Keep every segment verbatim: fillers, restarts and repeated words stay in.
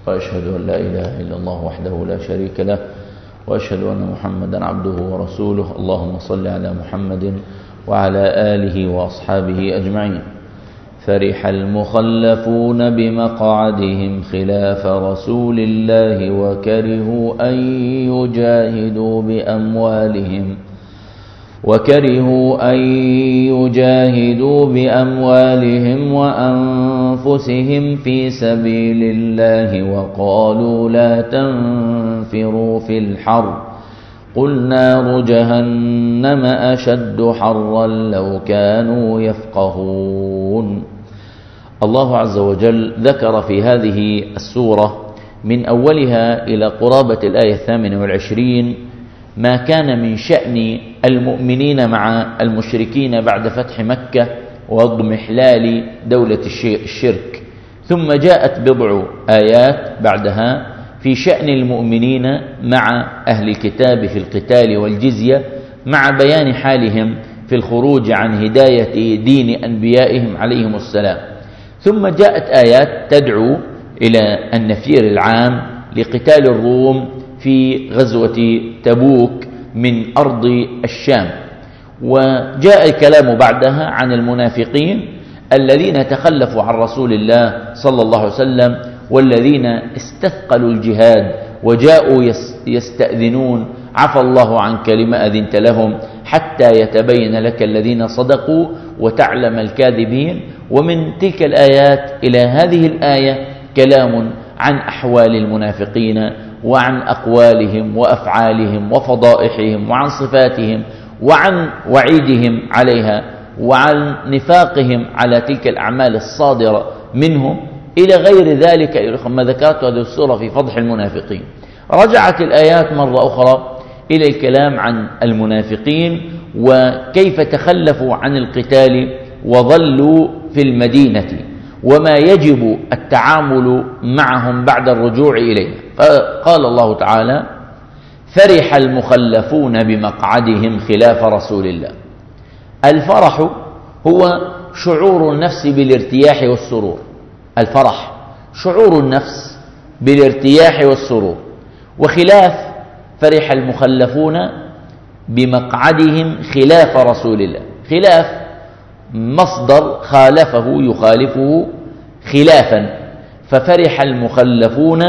وأشهد أن لا إله إلا الله وحده لا شريك له، وأشهد أن محمدا عبده ورسوله. اللهم صل على محمد وعلى آله وأصحابه أجمعين. فرح المخلفون بمقعدهم خلاف رسول الله وكرهوا أن يجاهدوا بأموالهم وكرهوا أن يجاهدوا بأموالهم وأنفسهم في سبيل الله وقالوا لا تنفروا في الحر قل نار جهنم أشد حرا لو كانوا يفقهون. الله عز وجل ذكر في هذه السورة من أولها إلى قرابة الآية الثامنة والعشرين ما كان من شأن المؤمنين مع المشركين بعد فتح مكة واضمحلال دولة الشرك، ثم جاءت بضع آيات بعدها في شأن المؤمنين مع أهل الكتاب في القتال والجزية، مع بيان حالهم في الخروج عن هداية دين أنبيائهم عليهم السلام. ثم جاءت آيات تدعو إلى النفير العام لقتال الروم في غزوة تبوك من أرض الشام. وجاء الكلام بعدها عن المنافقين الذين تخلفوا عن رسول الله صلى الله عليه وسلم، والذين استثقلوا الجهاد وجاءوا يستأذنون عفى الله عنك لما أذنت لهم حتى يتبين لك الذين صدقوا وتعلم الكاذبين. ومن تلك الآيات إلى هذه الآية كلام عن أحوال المنافقين وعن أقوالهم وأفعالهم وفضائحهم وعن صفاتهم وعن وعيدهم عليها وعن نفاقهم على تلك الأعمال الصادرة منهم إلى غير ذلك ما ذكرت هذه السورة في فضح المنافقين. رجعت الآيات مرة أخرى إلى الكلام عن المنافقين وكيف تخلفوا عن القتال وظلوا في المدينة وما يجب التعامل معهم بعد الرجوع إليه. فقال الله تعالى: فرح المخلفون بمقعدهم خلاف رسول الله. الفرح هو شعور النفس بالارتياح والسرور. الفرح شعور النفس بالارتياح والسرور. وخلاف فرح المخلفون بمقعدهم خلاف رسول الله. خلاف مصدر خالفه يخالفه خلافا، ففرح المخلفون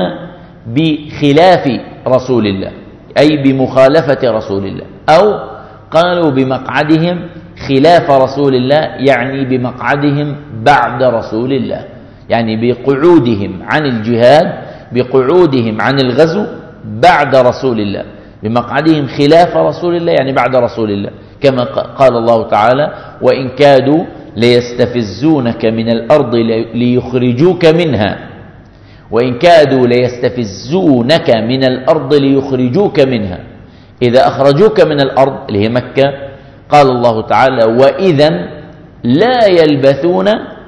بخلاف رسول الله أي بمخالفة رسول الله، أو قالوا بمقعدهم خلاف رسول الله يعني بمقعدهم بعد رسول الله، يعني بقعودهم عن الجهاد بقعودهم عن الغزو بعد رسول الله. بمقعدهم خلاف رسول الله يعني بعد رسول الله، كما قال الله تعالى: وإن كادوا ليستفزونك من الأرض ليخرجوك منها وإن كادوا ليستفزونك من الأرض ليخرجوك منها. إذا أخرجوك من الأرض اللي هي مكة قال الله تعالى: وإذا لا يلبثون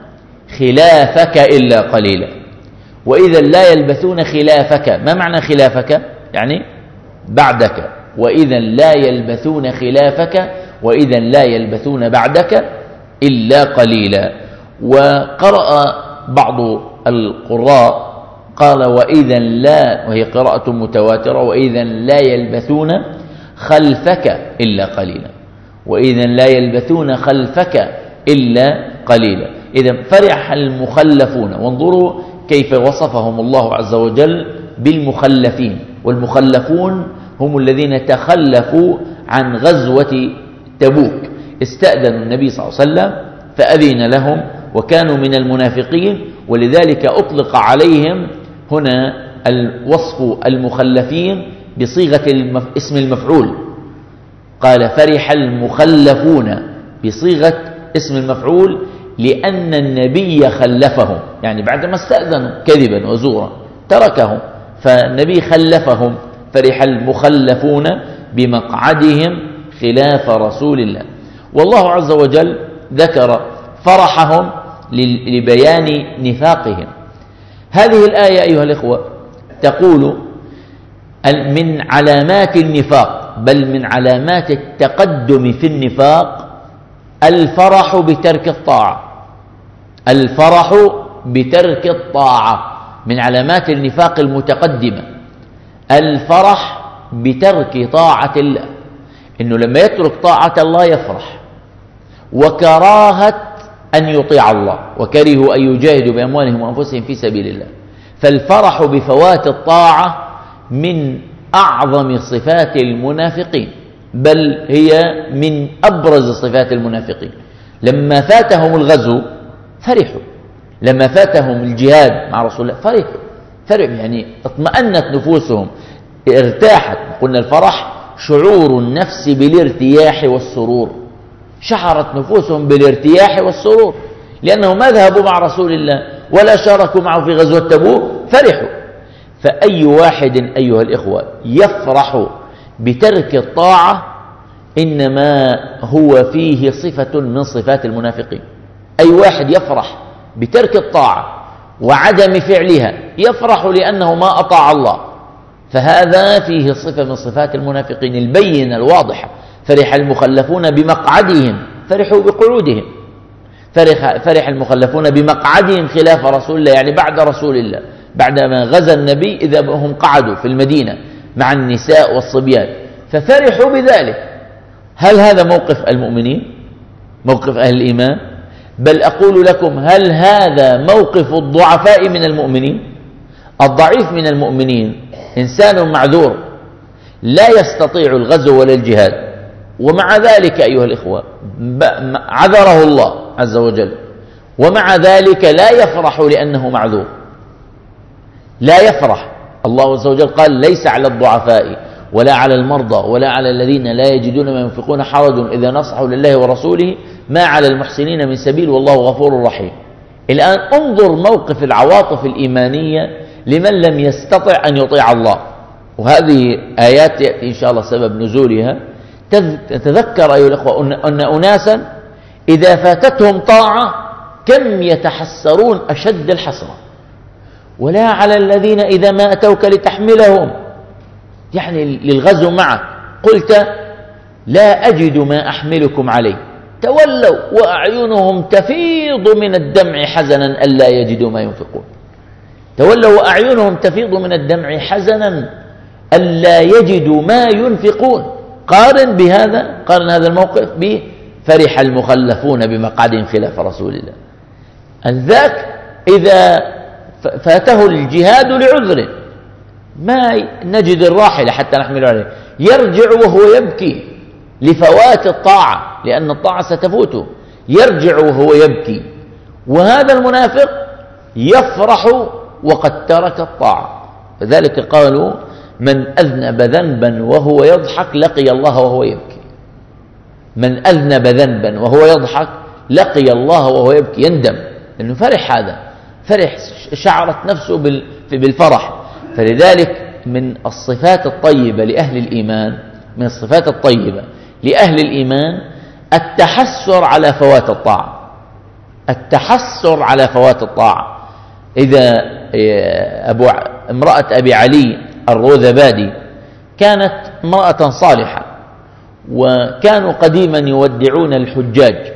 خلافك إلا قليلا. وإذا لا يلبثون خلافك، ما معنى خلافك؟ يعني بعدك. وإذا لا يلبثون خلافك وإذا لا يلبثون بعدك إلا قليلا. وقرأ بعض القراء قال: وإذا لا، وهي قراءة متواترة، وإذا لا يلبثون خلفك إلا قليلا. وإذا لا يلبثون خلفك إلا قليلا. إذا فرح المخلفون، وانظروا كيف وصفهم الله عز وجل بالمخلفين. والمخلفون هم الذين تخلفوا عن غزوة تبوك. استأذنوا النبي صلى الله عليه وسلم فأذن لهم وكانوا من المنافقين، ولذلك أطلق عليهم هنا الوصف المخلفين بصيغة اسم المفعول. قال: فرح المخلفون بصيغة اسم المفعول لأن النبي خلفهم، يعني بعدما استأذنوا كذبا وزورا تركهم، فالنبي خلفهم. فرح المخلفون بمقعدهم خلاف رسول الله. والله عز وجل ذكر فرحهم لبيان نفاقهم. هذه الآية أيها الإخوة تقول من علامات النفاق، بل من علامات التقدم في النفاق، الفرح بترك الطاعة. الفرح بترك الطاعة من علامات النفاق المتقدمة الفرح بترك طاعة الله، إنه لما يترك طاعة الله يفرح، وكراهة أن يطيع الله، وكرهوا أن يجاهدوا بأموالهم وأنفسهم في سبيل الله. فالفرح بفوات الطاعة من أعظم صفات المنافقين، بل هي من أبرز صفات المنافقين. لما فاتهم الغزو فرحوا، لما فاتهم الجهاد مع رسول الله فرحوا فرحوا يعني اطمأنت نفوسهم، ارتاحت. قلنا الفرح شعور النفس بالارتياح والسرور، شعرت نفوسهم بالارتياح والسرور لأنهم ما ذهبوا مع رسول الله ولا شاركوا معه في غزوة تبوك، فرحوا. فأي واحد أيها الإخوة يفرح بترك الطاعة إنما هو فيه صفة من صفات المنافقين. أي واحد يفرح بترك الطاعة وعدم فعلها، يفرح لأنه ما أطاع الله، فهذا فيه صفة من صفات المنافقين البينة الواضحة. فرح المخلفون بمقعدهم، فرحوا بقعودهم، فرح, فرح المخلفون بمقعدهم خلاف رسول الله، يعني بعد رسول الله، بعدما غزا النبي إذا هم قعدوا في المدينة مع النساء والصبيان ففرحوا بذلك. هل هذا موقف المؤمنين؟ موقف أهل الإيمان؟ بل أقول لكم هل هذا موقف الضعفاء من المؤمنين؟ الضعيف من المؤمنين إنسان معذور لا يستطيع الغزو ولا الجهاد، ومع ذلك أيها الإخوة عذره الله عز وجل، ومع ذلك لا يفرح لأنه معذور، لا يفرح. الله عز وجل قال ليس على الضعفاء ولا على المرضى ولا على الذين لا يجدون ما ينفقون حرج إذا نصحوا لله ورسوله ما على المحسنين من سبيل والله غفور رحيم. الآن انظر موقف العواطف الإيمانية لمن لم يستطع أن يطيع الله، وهذه آيات يأتي إن شاء الله سبب نزولها. تذكر أيها الأخوة أن أناسا إذا فاتتهم طاعة كم يتحسرون أشد الحسرة. ولا على الذين إذا ما أتوك لتحملهم، يعني للغزو معك، قلت لا أجد ما أحملكم عليه، تولوا وأعينهم تفيض من الدمع حزنا ألا يجدوا ما ينفقون. تولوا وأعينهم تفيض من الدمع حزنا ألا يجدوا ما ينفقون. قارن بهذا، قارن هذا الموقف بفرح المخلفون بمقعدهم خلاف رسول الله. الذاك إذا فاته الجهاد لعذر ما نجد الراحلة حتى نحمل عليه، يرجع وهو يبكي لفوات الطاعة، لأن الطاعة ستفوته، يرجع وهو يبكي. وهذا المنافق يفرح وقد ترك الطاعة. فذلك قالوا من أذنب ذنبا وهو يضحك لقي الله وهو يبكي. من أذنب ذنبا وهو يضحك لقي الله وهو يبكي، يندم لأنه فرح، هذا فرح، شعرت نفسه بالفرح. فلذلك من الصفات الطيبة لأهل الإيمان، من الصفات الطيبة لأهل الإيمان التحسر على فوات الطاعة، التحسر على فوات الطاعة. إذا أبو امرأة أبي علي الروذبادي كانت امرأة صالحة، وكانوا قديما يودعون الحجاج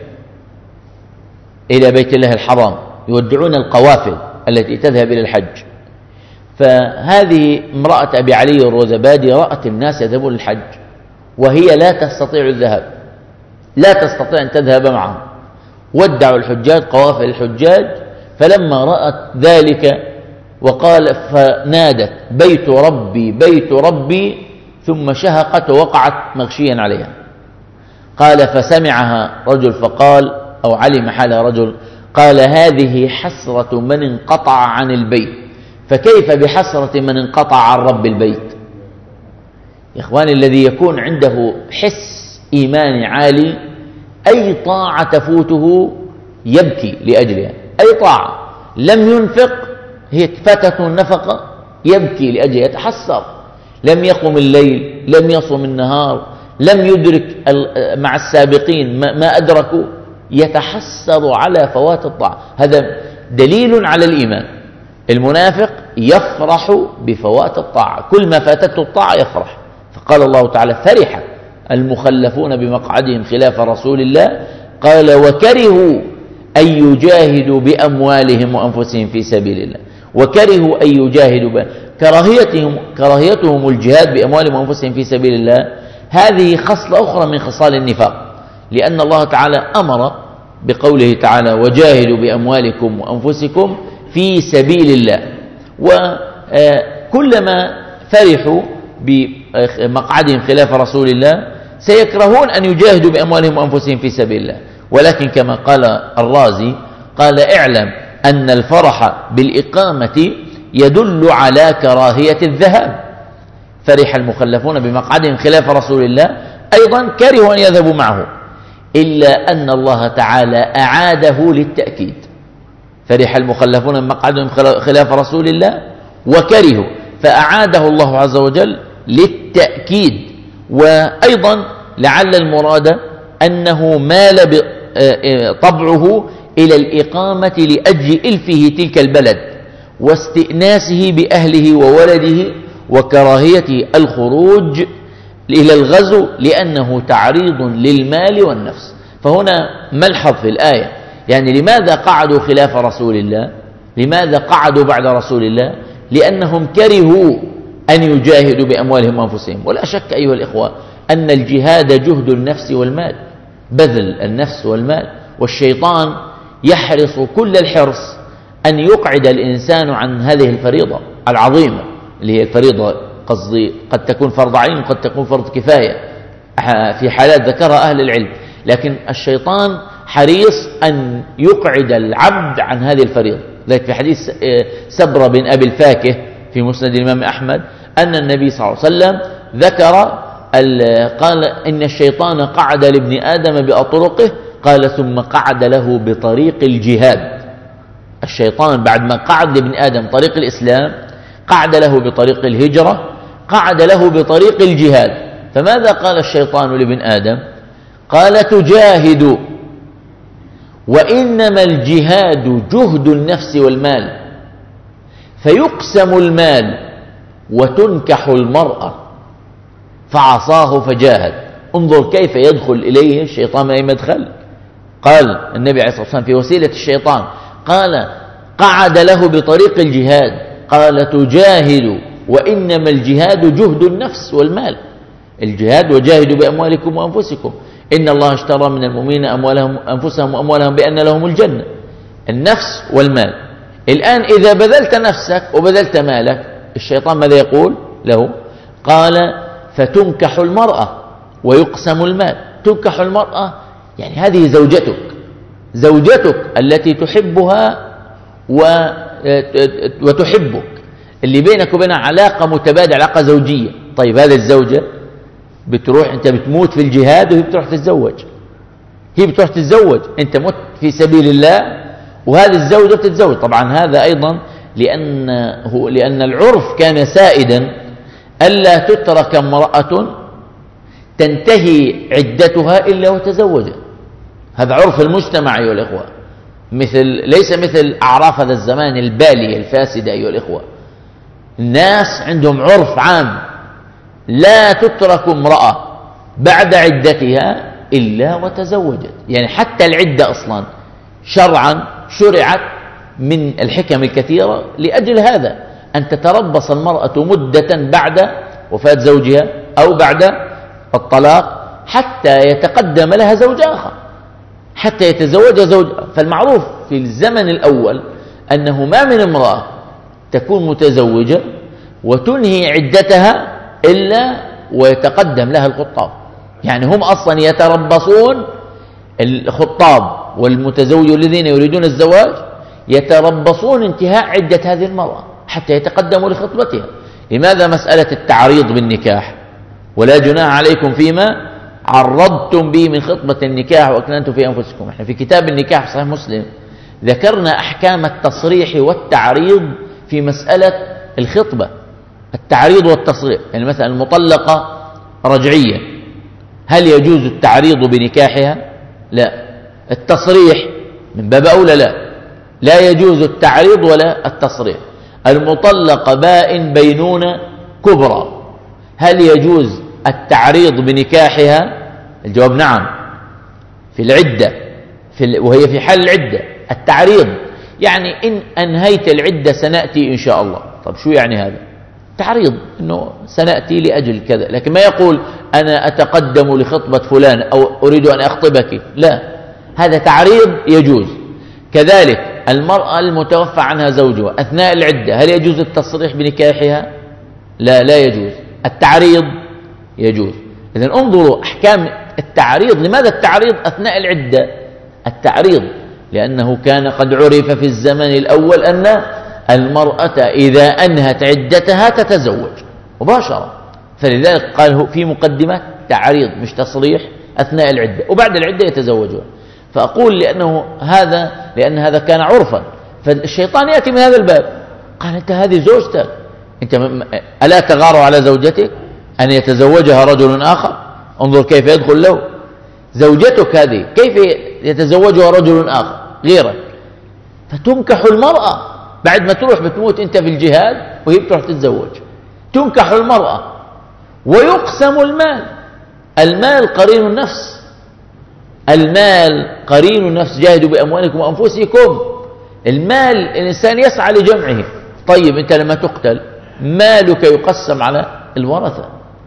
إلى بيت الله الحرام، يودعون القوافل التي تذهب إلى الحج. فهذه امرأة أبي علي الروذبادي رأت الناس يذهبون للحج وهي لا تستطيع الذهاب، لا تستطيع أن تذهب معهم، ودعوا الحجاج قوافل الحجاج. فلما رأت ذلك وقال فنادت بيت ربي بيت ربي، ثم شهقت ووقعت مغشيا عليها. قال فسمعها رجل فقال، أو علم حالها رجل، قال هذه حسرة من انقطع عن البيت، فكيف بحسرة من انقطع عن رب البيت؟ يا إخواني، الذي يكون عنده حس إيماني عالي أي طاعة تفوته يبكي لأجلها، أي طاعة لم ينفق، هي فاتته النفقة يبكي لأجلها، يتحسر. لم يقم الليل، لم يصم النهار، لم يدرك مع السابقين ما أدركوا، يتحسر على فوات الطاعة. هذا دليل على الإيمان. المنافق يفرح بفوات الطاعة، كل ما فاتته الطاعة يفرح. فقال الله تعالى فرح المخلفون بمقعدهم خلاف رسول الله، قال وكرهوا أن يجاهدوا بأموالهم وأنفسهم في سبيل الله. وكرهوا أن يجاهدوا. كراهيتهم, كراهيتهم الجهاد بأموالهم وأنفسهم في سبيل الله هذه خصلة أخرى من خصال النفاق، لأن الله تعالى أمر بقوله تعالى وجاهدوا بأموالكم وأنفسكم في سبيل الله. وكلما فرحوا بمقعدهم خلاف رسول الله سيكرهون أن يجاهدوا بأموالهم وأنفسهم في سبيل الله. ولكن كما قال الرازي قال اعلم أن الفرح بالإقامة يدل على كراهية الذهاب. فرح المخلفون بمقعدهم خلاف رسول الله أيضا كرهوا أن يذهبوا معه، إلا أن الله تعالى أعاده للتأكيد. فرح المخلفون بمقعدهم خلاف رسول الله وكرهوا، فأعاده الله عز وجل للتأكيد. وأيضا لعل المراد أنه مال طبعه إلى الإقامة لأجل إلفه تلك البلد واستئناسه بأهله وولده، وكراهية الخروج إلى الغزو لأنه تعريض للمال والنفس. فهنا ملحظ في الآية، يعني لماذا قعدوا خلاف رسول الله؟ لماذا قعدوا بعد رسول الله؟ لأنهم كرهوا أن يجاهدوا بأموالهم وأنفسهم. ولا شك أيها الإخوة أن الجهاد جهد النفس والمال، بذل النفس والمال، والشيطان يحرص كل الحرص أن يقعد الإنسان عن هذه الفريضة العظيمة اللي هي الفريضة، قصدي قد تكون فرض عين وقد تكون فرض كفاية في حالات ذكرها أهل العلم، لكن الشيطان حريص أن يقعد العبد عن هذه الفريضة. ذلك في حديث سبرة بن أبي الفاكه في مسند الإمام أحمد أن النبي صلى الله عليه وسلم ذكر قال إن الشيطان قعد لابن آدم بأطرقه، قال ثم قعد له بطريق الجهاد. الشيطان بعد ما قعد لابن آدم طريق الإسلام قعد له بطريق الهجرة، قعد له بطريق الجهاد. فماذا قال الشيطان لابن آدم؟ قال تجاهد، وإنما الجهاد جهد النفس والمال، فيقسم المال وتنكح المرأة، فعصاه فجاهد. انظر كيف يدخل إليه الشيطان من أي مدخل. قال النبي عليه الصلاة والسلام في وسيلة الشيطان قال قعد له بطريق الجهاد، قال تجاهد وإنما الجهاد جهد النفس والمال. الجهاد وجاهدوا بأموالكم وأنفسكم إن الله اشترى من المؤمنين أموالهم أنفسهم وأموالهم بأن لهم الجنة. النفس والمال. الآن إذا بذلت نفسك وبذلت مالك الشيطان ماذا يقول له؟ قال فتنكح المرأة ويقسم المال. تنكح المرأة يعني هذه زوجتك، زوجتك التي تحبها وتحبك، اللي بينك وبينها علاقة متبادلة، علاقة زوجية. طيب هذه الزوجة بتروح، أنت بتموت في الجهاد وهي بتروح تتزوج، هي بتروح تتزوج، أنت مت في سبيل الله وهذه الزوجة بتتزوج. طبعا هذا أيضا لأنه لأن العرف كان سائدا ألا تترك امرأة تنتهي عدتها إلا وتزوجت. هذا عرف المجتمع أيها الإخوة، مثل ليس مثل أعراف هذا الزمان البالية الفاسدة أيها الإخوة. الناس عندهم عرف عام لا تترك امرأة بعد عدتها إلا وتزوجت. يعني حتى العدة أصلا شرعا شرعت من الحكم الكثيرة لأجل هذا، أن تتربص المرأة مدة بعد وفاة زوجها أو بعد الطلاق حتى يتقدم لها زوج آخر، حتى يتزوج زوج. فالمعروف في الزمن الأول أنه ما من امرأة تكون متزوجة وتنهي عدتها إلا ويتقدم لها الخطاب. يعني هم أصلا يتربصون، الخطاب والمتزوج الذين يريدون الزواج يتربصون انتهاء عدة هذه المرأة حتى يتقدموا لخطبتها. لماذا؟ مسألة التعريض بالنكاح، ولا جناح عليكم فيما عرضتم به من خطبة النكاح وأكننتم في أنفسكم. احنا في كتاب النكاح في صحيح مسلم ذكرنا أحكام التصريح والتعريض في مسألة الخطبة. التعريض والتصريح، يعني مثلا المطلقة رجعية، هل يجوز التعريض بنكاحها؟ لا. التصريح من باب أولى لا، لا يجوز التعريض ولا التصريح. المطلقة بائن بينونة كبرى، هل يجوز التعريض بنكاحها؟ الجواب نعم، في العدة، في ال... وهي في حال العدة. التعريض يعني إن أنهيت العدة سنأتي إن شاء الله. طب شو يعني هذا؟ تعريض، إنه سنأتي لأجل كذا، لكن ما يقول أنا أتقدم لخطبة فلان أو أريد أن أخطبك، لا، هذا تعريض يجوز. كذلك المرأة المتوفى عنها زوجها أثناء العدة، هل يجوز التصريح بنكاحها؟ لا، لا يجوز. التعريض يجوز. إذن انظروا أحكام التعريض. لماذا التعريض أثناء العدة؟ التعريض لأنه كان قد عرف في الزمن الأول أن المرأة إذا أنهت عدتها تتزوج مباشرة، فلذلك قال في مقدمة تعريض مش تصريح أثناء العدة، وبعد العدة يتزوجون. فأقول لأنه هذا لأن هذا كان عرفا، فالشيطان يأتي من هذا الباب، قال أنت هذه زوجتك، أنت ألا تغار على زوجتك أن يتزوجها رجل آخر؟ انظر كيف يدخل له. زوجتك هذه كيف يتزوجها رجل آخر غيرك؟ فتنكح المرأة بعد ما تروح، بتموت أنت في الجهاد وهي بتروح تتزوج، تنكح المرأة ويقسم المال. المال قرين النفس، المال قرين النفس، جاهدوا بأموالكم وأنفسكم. المال الإنسان يسعى لجمعه. طيب أنت لما تقتل مالك يقسم على الورثة،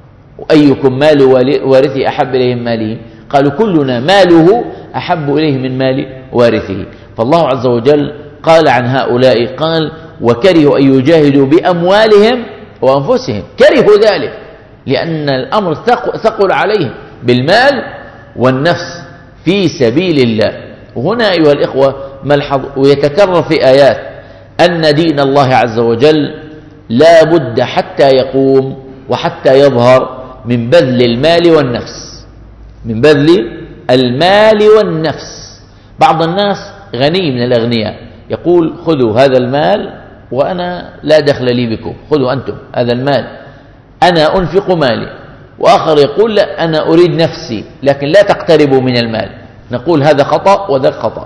وأيكم مال وارثه أحب إليه من ماله؟ قالوا كلنا ماله أحب إليه من مال وارثه. فالله عز وجل قال عن هؤلاء، قال وكرهوا أن يجاهدوا بأموالهم وأنفسهم، كرهوا ذلك لأن الأمر ثقل عليهم بالمال والنفس في سبيل الله. وهنا أيها الإخوة ملحظ ويتكرر في آيات أن دين الله عز وجل لا بد حتى يقوم وحتى يظهر من بذل المال والنفس، من بذل المال والنفس. بعض الناس غني من الأغنياء يقول خذوا هذا المال وأنا لا دخل لي بكم، خذوا أنتم هذا المال أنا أنفق مالي. وآخر يقول لا، أنا أريد نفسي لكن لا تقتربوا من المال. نقول هذا خطأ وذاك خطأ.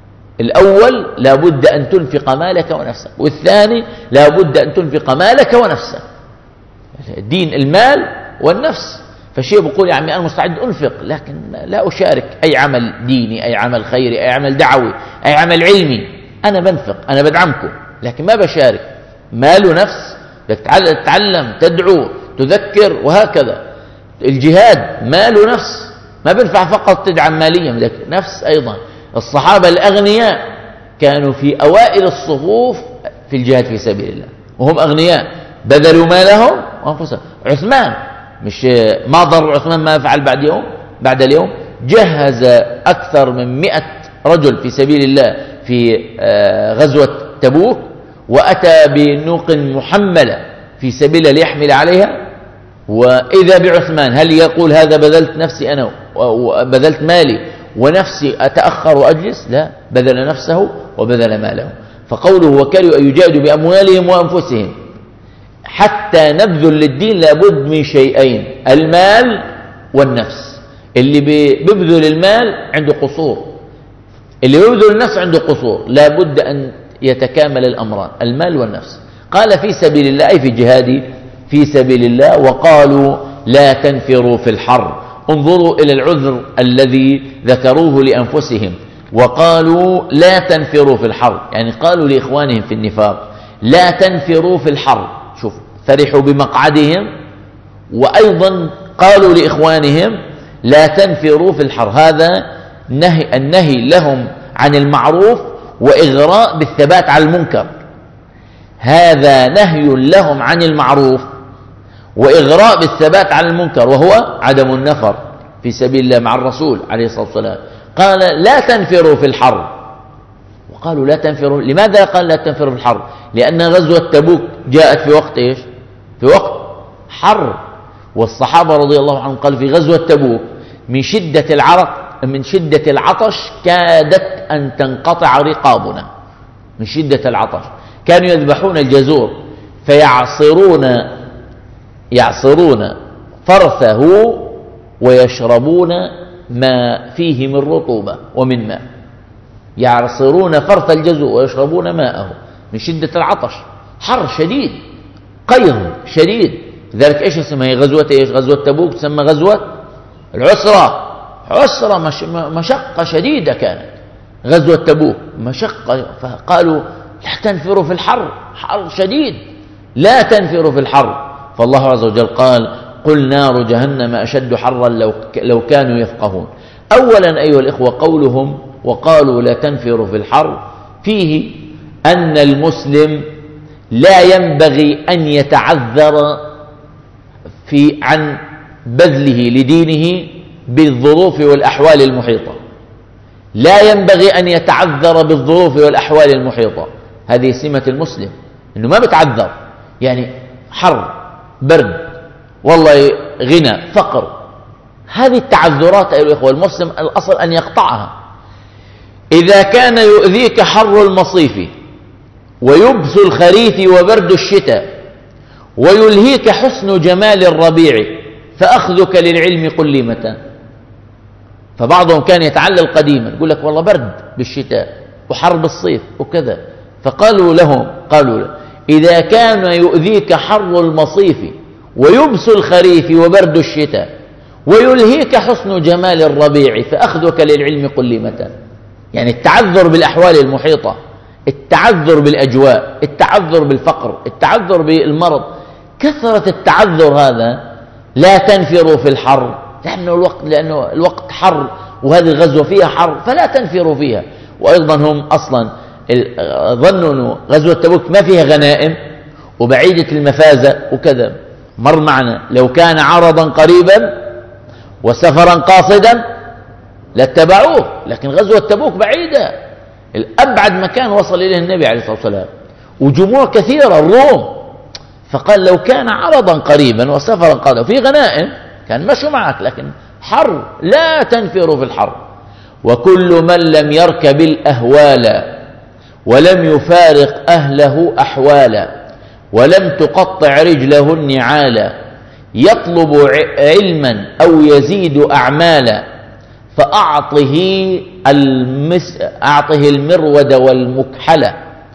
الأول لا بد أن تنفق مالك ونفسك، والثاني لا بد أن تنفق مالك ونفسك. دين المال والنفس. فالشيء بيقول يا عمي أنا مستعد أنفق لكن لا أشارك أي عمل ديني، أي عمل خيري، أي عمل دعوي، أي عمل علمي. أنا بنفق، أنا بدعمكم لكن ما بشارك. مال ونفس، تتعلم، تدعو، تذكر، وهكذا. الجهاد مال ونفس، ما بنفع فقط تدعم ماليا، نفس أيضا. الصحابة الأغنياء كانوا في أوائل الصفوف في الجهاد في سبيل الله وهم أغنياء، بذلوا مالهم وأنفسهم. عثمان مش ما ضر عثمان ما فعل بعد يوم بعد اليوم، جهز أكثر من مئة رجل في سبيل الله في غزوة تبوك، وأتى بنوق محملة في سبيل الله ليحمل عليها. وإذا بعثمان هل يقول هذا بذلت نفسي أنا وبذلت مالي ونفسي أتأخر وأجلس؟ لا، بذل نفسه وبذل ماله. فقوله وكرهوا أن يجاهدوا بأموالهم وأنفسهم، حتى نبذل للدين لابد من شيئين، المال والنفس. اللي بيبذل المال عنده قصور، اللي بيبذل النفس عنده قصور. لابد أن يتكامل الأمران، المال والنفس. قال في سبيل الله أي في جهادي في سبيل الله. وقالوا لا تنفروا في الحر. انظروا إلى العذر الذي ذكروه لأنفسهم. وقالوا لا تنفروا في الحر، يعني قالوا لإخوانهم في النفاق لا تنفروا في الحر. شوف، فرحوا بمقعدهم وأيضا قالوا لإخوانهم لا تنفروا في الحر. هذا نهي، النهي لهم عن المعروف وإغراء بالثبات على المنكر. هذا نهي لهم عن المعروف وإغراء بالثبات على المنكر، وهو عدم النفر في سبيل الله مع الرسول عليه الصلاة والسلام. قال لا تنفروا في الحر، وقالوا لا تنفروا. لماذا قال لا تنفروا في الحر؟ لأن غزوة تبوك جاءت في وقت إيش؟ في وقت حر. والصحابة رضي الله عنهم قال في غزوة تبوك من شدة العرق من شدة العطش كادت أن تنقطع رقابنا، من شدة العطش. كانوا يذبحون الجزور فيعصرون يعصرون فرثه ويشربون ما فيه من رطوبة ومن ماء. يعصرون فرث الجزور ويشربون ماءه من شدة العطش، حر شديد، قيظ شديد. ذلك إيش اسمها؟ هي غزوة إيش؟ غزوة تبوك تسمى غزوة العسرة. عسرة، مش مشقة شديدة كانت. غزوة تبوك مشقة، فقالوا لا تنفروا في الحر، حر شديد، لا تنفروا في الحر. فالله عز وجل قال قل نار جهنم أشد حرا لو لو كانوا يفقهون. أولا أيها الإخوة، قولهم وقالوا لا تنفروا في الحر فيه أن المسلم لا ينبغي أن يتعذر في عن بذله لدينه بالظروف والأحوال المحيطة، لا ينبغي أن يتعذر بالظروف والأحوال المحيطة. هذه سمة المسلم، أنه ما بتعذر، يعني حر، برد، والله غنى، فقر، هذه التعذرات أيها الإخوة المسلم الأصل أن يقطعها. إذا كان يؤذيك حر المصيف ويبس الخريف وبرد الشتاء ويلهيك حسن جمال الربيع فأخذك للعلم قل لي متى. فبعضهم كان يتعلل قديما يقول لك والله برد بالشتاء وحر بالصيف وكذا، فقالوا لهم قالوا له إذا كان يؤذيك حر المصيف ويبس الخريف وبرد الشتاء ويلهيك حسن جمال الربيع فأخذك للعلم قل لي متى. يعني التعذر بالأحوال المحيطة، التعذر بالأجواء، التعذر بالفقر، التعذر بالمرض، كثرة التعذر هذا. لا تنفروا في الحر لأنه الوقت لأنه الوقت حر وهذه الغزوة فيها حر، فلا تنفروا فيها. وأيضا هم أصلا ظنوا أنه غزوة تبوك ما فيها غنائم وبعيدة المفازة وكذا. مر معنا لو كان عرضا قريبا وسفرا قاصدا لاتبعوه، لكن غزوة تبوك بعيدة، الأبعد مكان وصل إليه النبي عليه الصلاة والسلام وجموع كثيرة الروم. فقال لو كان عرضا قريبا وسفرا قاصدا في غنائم كان مشوا معك، لكن حر لا تنفروا في الحر. وكل من لم يركب الأهوال ولم يفارق أهله أحوالا ولم تقطع رجله النعالا يطلب علما أو يزيد أعمالا فأعطه المس أعطه المرود والمكحلة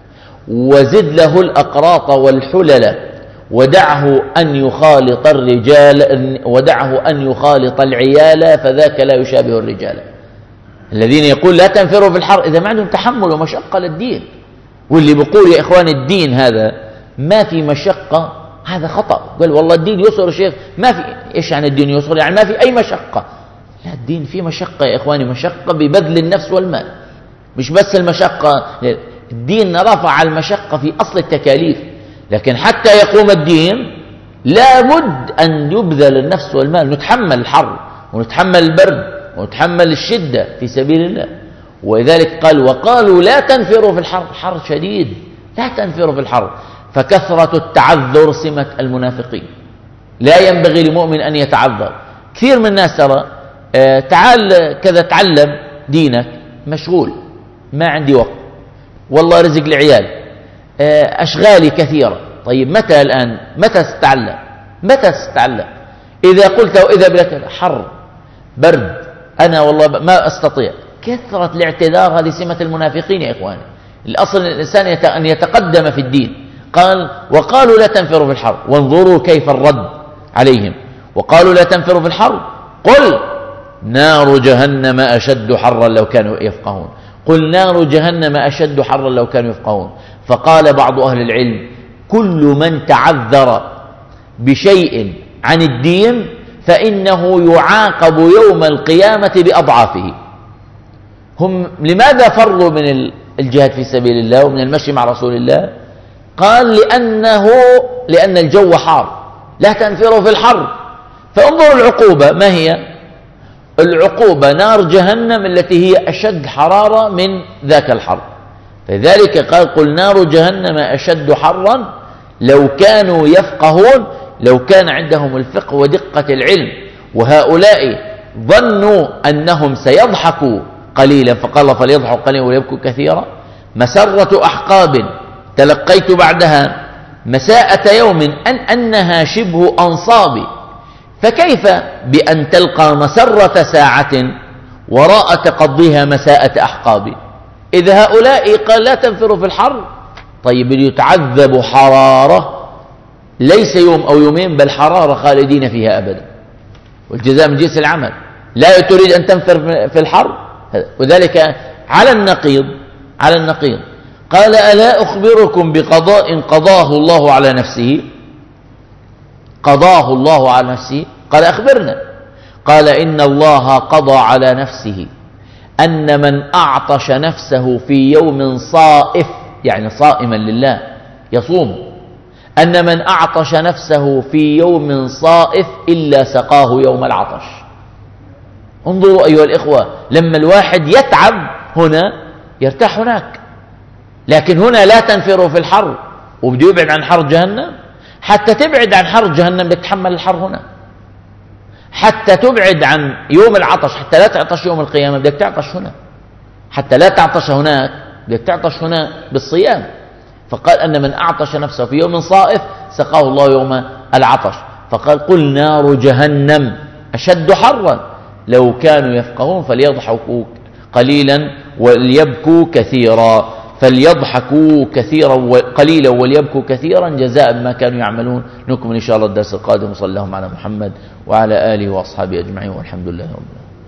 وزد له الأقراط والحلل ودعه أن يخالط الرجال ودعه أن يخالط العيال فذاك لا يشابه الرجال. الذين يقول لا تنفروا في الحر إذا ما عندهم تحمل ومشقة للدين، واللي بيقول يا إخوان الدين هذا ما في مشقة هذا خطأ. قال والله الدين يسر شيخ، ما في. إيش يعني الدين يسر؟ يعني ما في أي مشقة. لا، الدين فيه مشقة يا إخواني، مشقة ببذل النفس والمال، مش بس المشقة. الدين رفع المشقة في أصل التكاليف، لكن حتى يقوم الدين لا بد أن يبذل النفس والمال، نتحمل الحر ونتحمل البرد ونتحمل الشدة في سبيل الله. ولذلك قال وقالوا لا تنفروا في الحر، حر شديد، لا تنفروا في الحر. فكثرة التعذر سمة المنافقين، لا ينبغي لمؤمن أن يتعذر. كثير من الناس ترى آه تعال كذا تعلم دينك، مشغول، ما عندي وقت، والله رزق العيال، آه أشغالي كثيرة. طيب متى الآن؟ متى ستتعلم؟ متى ستتعلم؟ إذا قلت وإذا بلك حر برد أنا والله ما أستطيع. كثرة الاعتذار هذه سمة المنافقين يا إخواني. الأصل الإنسان أن يتقدم في الدين. قال وقالوا لا تنفروا في الحر، وانظروا كيف الرد عليهم. وقالوا لا تنفروا في الحر قل نار جهنم أشد حرا لو كانوا يفقهون. قل نار جهنم أشد حرا لو كانوا يفقهون. فقال بعض أهل العلم كل من تعذر بشيء عن الدين فإنه يعاقب يوم القيامة بأضعافه. هم لماذا فروا من الجهاد في سبيل الله ومن المشي مع رسول الله؟ قال لأنه لأن الجو حار، لا تنفروا في الحر. فانظروا العقوبة ما هي؟ العقوبة نار جهنم التي هي أشد حرارة من ذاك الحر. فذلك قال قل نار جهنم أشد حرا لو كانوا يفقهون، لو كان عندهم الفقه ودقة العلم. وهؤلاء ظنوا أنهم سيضحكوا قليلا، فقال فليضحكوا قليلا وليبكوا كثيرا. مسرة أحقاب تلقيت بعدها مساءة يوم أن أنها شبه أنصاب، فكيف بأن تلقى مسرة ساعة وراء تقضيها مساءة أحقاب. إذا هؤلاء قال لا تنفروا في الحر، طيب يتعذب حرارة ليس يوم أو يومين بل حرارة خالدين فيها أبدا، والجزاء من جنس العمل. لا تريد أن تنفر في الحر، وذلك على النقيض على النقيض قال ألا أخبركم بقضاء قضاه الله على نفسه قضاه الله على نفسه قال أخبرنا قال إن الله قضى على نفسه أن من أعطش نفسه في يوم صائف يعني صائما لله يصوم أن من أعطش نفسه في يوم صائف إلا سقاه يوم العطش. انظروا أيها الإخوة، لما الواحد يتعب هنا يرتاح هناك، لكن هنا لا تنفر في الحر وبده يبعد عن حر جهنم. حتى تبعد عن حر جهنم بدك تحمل الحر هنا، حتى تبعد عن يوم العطش، حتى لا تعطش يوم القيامة بدك تعطش هنا، حتى لا تعطش هناك بدك تعطش هنا بالصيام. فقال أن من أعطش نفسه في يوم صائف سقاه الله يوم العطش. فقال قل نار جهنم أشد حرا لو كانوا يفقهون فليضحكوا قليلا وليبكوا كثيرا، فليضحكوا كثيرا وقليلا وليبكوا كثيرا جزاء بما كانوا يعملون. نكمل إن شاء الله الدرس القادم. وصلى اللهم على محمد وعلى آله وأصحابه أجمعين والحمد لله رب العالمين.